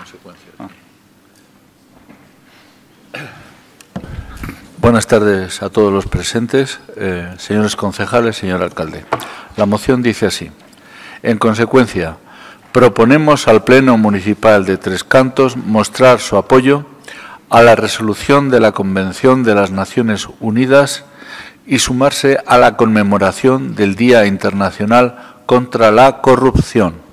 consecuencia. Buenas tardes a todos los presentes, señores concejales, señor alcalde. La moción dice así. En consecuencia, proponemos al Pleno Municipal de Tres Cantos mostrar su apoyo a la resolución de la Convención de las Naciones Unidas y sumarse a la conmemoración del Día Internacional contra la Corrupción.